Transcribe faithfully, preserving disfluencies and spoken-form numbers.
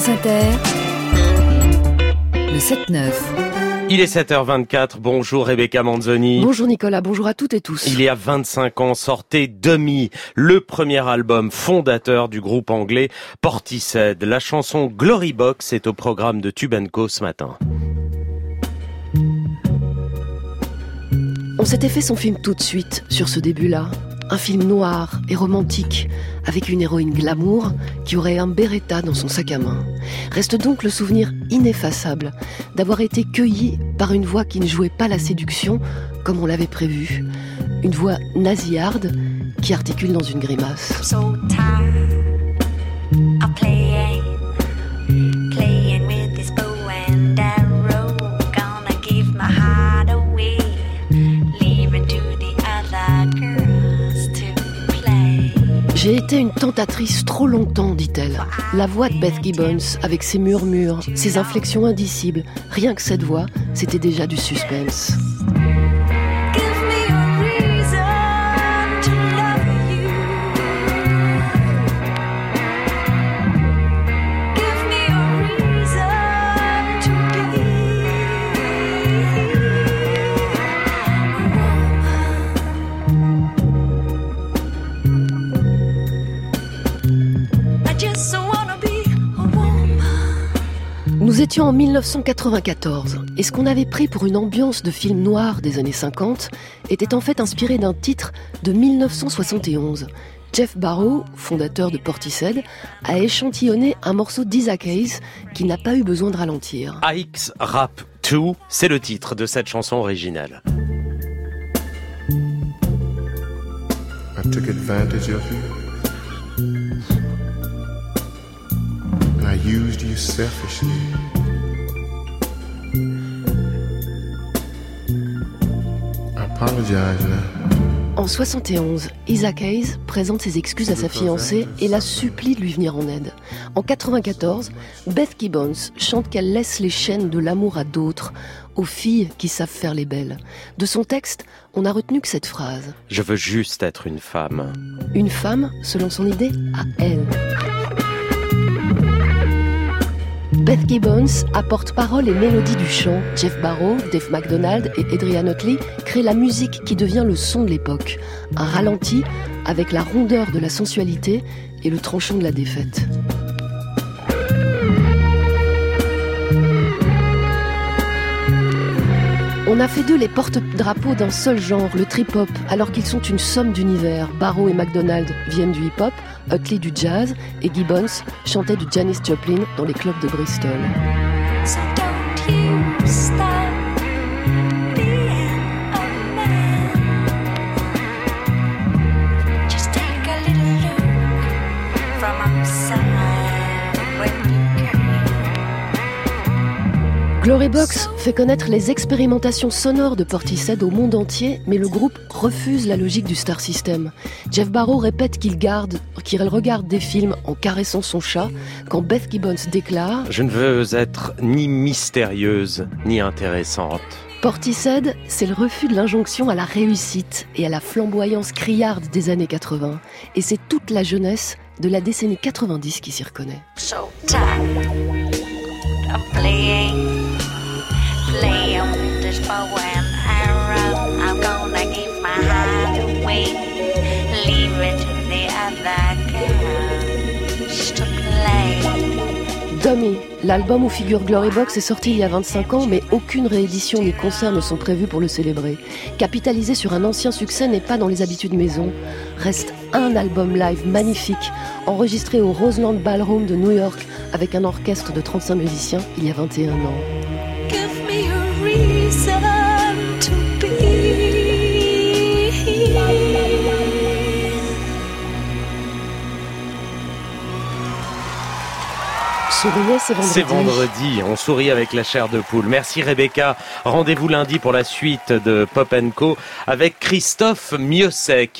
France Inter, le sept neuf. Il est sept heures vingt-quatre, bonjour Rebecca Manzoni. Bonjour Nicolas, bonjour à toutes et tous. Il y a vingt-cinq ans sortait Dummy, le premier album fondateur du groupe anglais Portishead. La chanson Glory Box est au programme de Tube and Co ce matin. On s'était fait son film tout de suite sur ce début-là. Un film noir et romantique, avec une héroïne glamour qui aurait un Beretta dans son sac à main. Reste donc le souvenir ineffaçable d'avoir été cueilli par une voix qui ne jouait pas la séduction comme on l'avait prévu. Une voix nasillarde qui articule dans une grimace. So tired of playing, playing with this bow and arrow. Gonna give my heart away, leaving to the other girls to play. J'ai été une tentatrice trop longtemps, dit-elle. La voix de Beth Gibbons, avec ses murmures, ses inflexions indicibles, rien que cette voix, c'était déjà du suspense. Give me a reason to love you. Give me a reason to be a woman. I just wanna be a woman. Nous étions en dix-neuf cent quatre-vingt-quatorze, et ce qu'on avait pris pour une ambiance de film noir des années cinquante était en fait inspiré d'un titre de dix-neuf cent soixante et onze. Jeff Barrow, fondateur de Portishead, a échantillonné un morceau d'Isaac Hayes qui n'a pas eu besoin de ralentir. Ike's Rap deux, c'est le titre de cette chanson originale. I took advantage of you, and I used you selfishly. I apologize now. En soixante et onze, Isaac Hayes présente ses excuses à sa fiancée et la supplie de lui venir en aide. En quatre-vingt-quatorze, Beth Gibbons chante qu'elle laisse les chaînes de l'amour à d'autres, aux filles qui savent faire les belles. De son texte, on n'a retenu que cette phrase. Je veux juste être une femme. Une femme, selon son idée, à elle. Beth Gibbons apporte parole et mélodie du chant. Jeff Barrow, Dave MacDonald et Adrian Utley créent la musique qui devient le son de l'époque. Un ralenti avec la rondeur de la sensualité et le tranchant de la défaite. On a fait d'eux les porte-drapeaux d'un seul genre, le trip-hop, alors qu'ils sont une somme d'univers. Barrow et MacDonald viennent du hip-hop, Utley du jazz et Gibbons chantait du Janis Joplin dans les clubs de Bristol. So don't you stop being a man. Just take a little look from outside when you can. Glory Box fait connaître les expérimentations sonores de Portishead au monde entier, mais le groupe refuse la logique du Star System. Jeff Barrow répète qu'il garde, qu'il regarde des films en caressant son chat, quand Beth Gibbons déclare « Je ne veux être ni mystérieuse, ni intéressante. » Portishead, c'est le refus de l'injonction à la réussite et à la flamboyance criarde des années quatre-vingts. Et c'est toute la jeunesse de la décennie quatre-vingt-dix qui s'y reconnaît. So tired of playing, playing with this bow and arrow. I'm gonna give my heart away, leave it to the other girls to play. Dummy, l'album où figure Glory Box est sorti il y a vingt-cinq ans, mais aucune réédition ni concert ne sont prévus pour le célébrer. Capitaliser sur un ancien succès n'est pas dans les habitudes maison. Reste un album live magnifique, enregistré au Roseland Ballroom de New York, avec un orchestre de trente-cinq musiciens il y a vingt et un ans. Give me a reason to be. Souriez, c'est vendredi. C'est vendredi, on sourit avec la chair de poule. Merci Rebecca. Rendez-vous lundi pour la suite de Pop and Co avec Christophe Miossec.